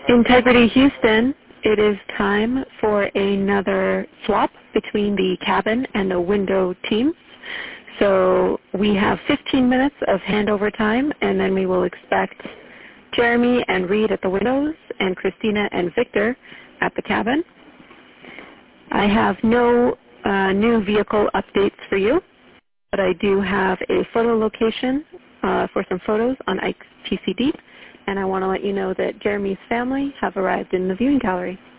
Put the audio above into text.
Integrity Houston, it is time for another swap between the cabin and the window teams. So we have 15 minutes of handover time, and then we will expect Jeremy and Reed at the windows and Christina and Victor at the cabin. I have no new vehicle updates for you, but I do have a photo location for some photos on Ike's PCD, and I want to let you know that Jeremy's family have arrived in the viewing gallery.